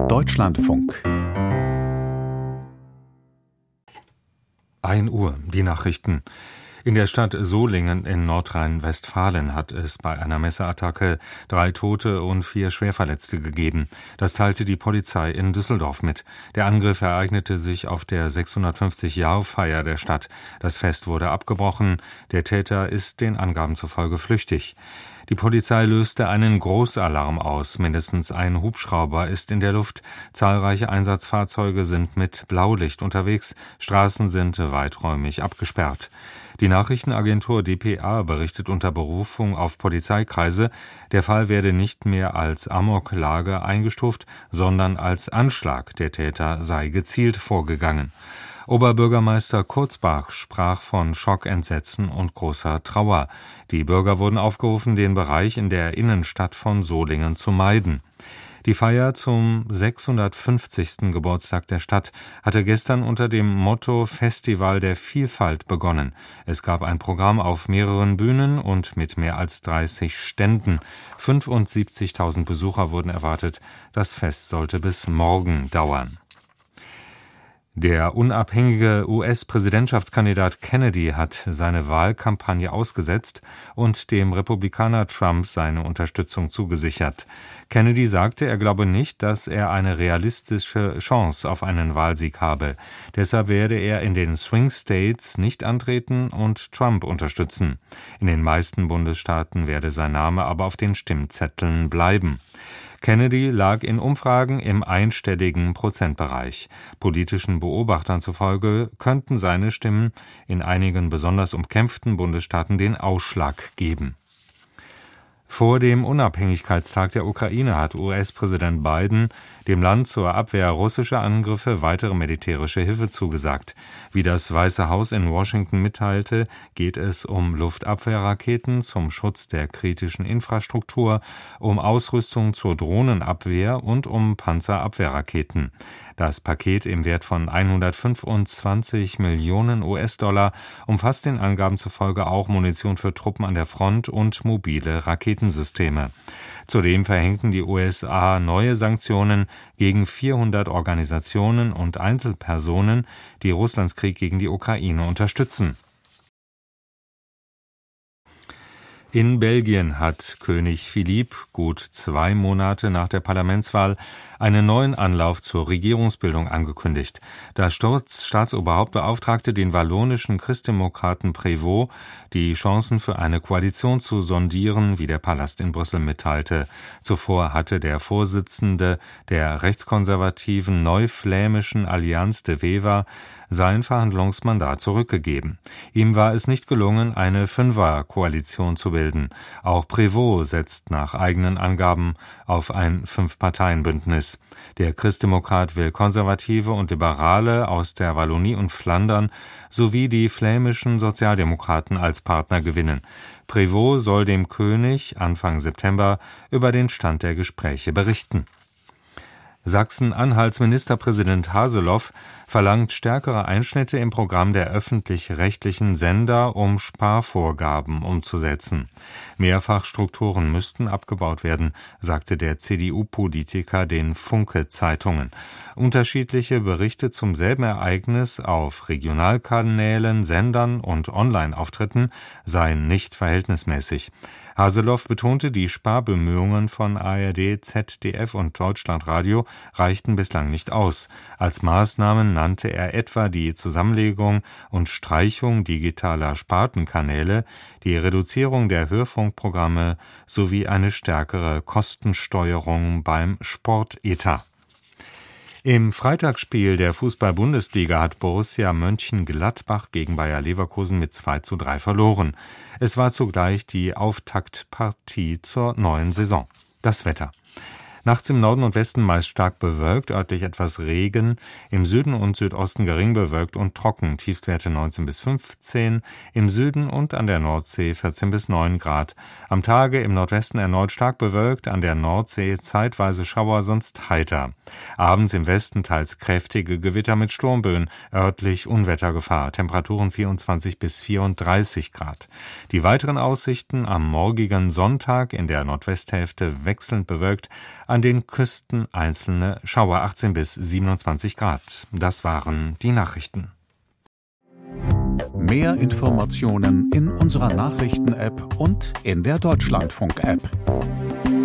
Deutschlandfunk. 1 Uhr, die Nachrichten. In der Stadt Solingen in Nordrhein-Westfalen hat es bei einer Messerattacke 3 Tote und 4 Schwerverletzte gegeben. Das teilte die Polizei in Düsseldorf mit. Der Angriff ereignete sich auf der 650-Jahr-Feier der Stadt. Das Fest wurde abgebrochen. Der Täter ist den Angaben zufolge flüchtig. Die Polizei löste einen Großalarm aus. Mindestens ein Hubschrauber ist in der Luft. Zahlreiche Einsatzfahrzeuge sind mit Blaulicht unterwegs. Straßen sind weiträumig abgesperrt. Die Nachrichtenagentur dpa berichtet unter Berufung auf Polizeikreise, der Fall werde nicht mehr als Amoklage eingestuft, sondern als Anschlag. Der Täter sei gezielt vorgegangen. Oberbürgermeister Kurzbach sprach von Schock, Entsetzen und großer Trauer. Die Bürger wurden aufgerufen, den Bereich in der Innenstadt von Solingen zu meiden. Die Feier zum 650. Geburtstag der Stadt hatte gestern unter dem Motto Festival der Vielfalt begonnen. Es gab ein Programm auf mehreren Bühnen und mit mehr als 30 Ständen. 75.000 Besucher wurden erwartet. Das Fest sollte bis morgen dauern. Der unabhängige US-Präsidentschaftskandidat Kennedy hat seine Wahlkampagne ausgesetzt und dem Republikaner Trump seine Unterstützung zugesichert. Kennedy sagte, er glaube nicht, dass er eine realistische Chance auf einen Wahlsieg habe. Deshalb werde er in den Swing States nicht antreten und Trump unterstützen. In den meisten Bundesstaaten werde sein Name aber auf den Stimmzetteln bleiben. Kennedy lag in Umfragen im einstelligen Prozentbereich. Politischen Beobachtern zufolge könnten seine Stimmen in einigen besonders umkämpften Bundesstaaten den Ausschlag geben. Vor dem Unabhängigkeitstag der Ukraine hat US-Präsident Biden dem Land zur Abwehr russischer Angriffe weitere militärische Hilfe zugesagt. Wie das Weiße Haus in Washington mitteilte, geht es um Luftabwehrraketen zum Schutz der kritischen Infrastruktur, um Ausrüstung zur Drohnenabwehr und um Panzerabwehrraketen. Das Paket im Wert von 125 Millionen US-Dollar umfasst den Angaben zufolge auch Munition für Truppen an der Front und mobile Raketensysteme. Zudem verhängten die USA neue Sanktionen gegen 400 Organisationen und Einzelpersonen, die Russlands Krieg gegen die Ukraine unterstützen. In Belgien hat König Philippe gut 2 Monate nach der Parlamentswahl einen neuen Anlauf zur Regierungsbildung angekündigt. Das Staatsoberhaupt beauftragte den wallonischen Christdemokraten Prévost, die Chancen für eine Koalition zu sondieren, wie der Palast in Brüssel mitteilte. Zuvor hatte der Vorsitzende der rechtskonservativen Neuflämischen Allianz de Wever sein Verhandlungsmandat zurückgegeben. Ihm war es nicht gelungen, eine Fünfer-Koalition zu bilden. Auch Prévost setzt nach eigenen Angaben auf ein 5-Parteien-Bündnis. Der Christdemokrat will Konservative und Liberale aus der Wallonie und Flandern sowie die flämischen Sozialdemokraten als Partner gewinnen. Prévost soll dem König Anfang September über den Stand der Gespräche berichten. Sachsen-Anhalts Ministerpräsident Haseloff verlangt stärkere Einschnitte im Programm der öffentlich-rechtlichen Sender, um Sparvorgaben umzusetzen. Mehrfachstrukturen müssten abgebaut werden, sagte der CDU-Politiker den Funke-Zeitungen. Unterschiedliche Berichte zum selben Ereignis auf Regionalkanälen, Sendern und Online-Auftritten seien nicht verhältnismäßig. Haseloff betonte, die Sparbemühungen von ARD, ZDF und Deutschlandradio reichten bislang nicht aus. Als Maßnahmen nannte er etwa die Zusammenlegung und Streichung digitaler Spartenkanäle, die Reduzierung der Hörfunkprogramme sowie eine stärkere Kostensteuerung beim Sportetat. Im Freitagsspiel der Fußball-Bundesliga hat Borussia Mönchengladbach gegen Bayer Leverkusen mit 2:3 verloren. Es war zugleich die Auftaktpartie zur neuen Saison. Das Wetter. Nachts im Norden und Westen meist stark bewölkt, örtlich etwas Regen, im Süden und Südosten gering bewölkt und trocken, Tiefstwerte 19 bis 15, im Süden und an der Nordsee 14 bis 9 Grad. Am Tage im Nordwesten erneut stark bewölkt, an der Nordsee zeitweise Schauer, sonst heiter. Abends im Westen teils kräftige Gewitter mit Sturmböen, örtlich Unwettergefahr, Temperaturen 24 bis 34 Grad. Die weiteren Aussichten am morgigen Sonntag in der Nordwesthälfte wechselnd bewölkt, an An den Küsten einzelne Schauer, 18 bis 27 Grad. Das waren die Nachrichten. Mehr Informationen in unserer Nachrichten-App und in der Deutschlandfunk-App.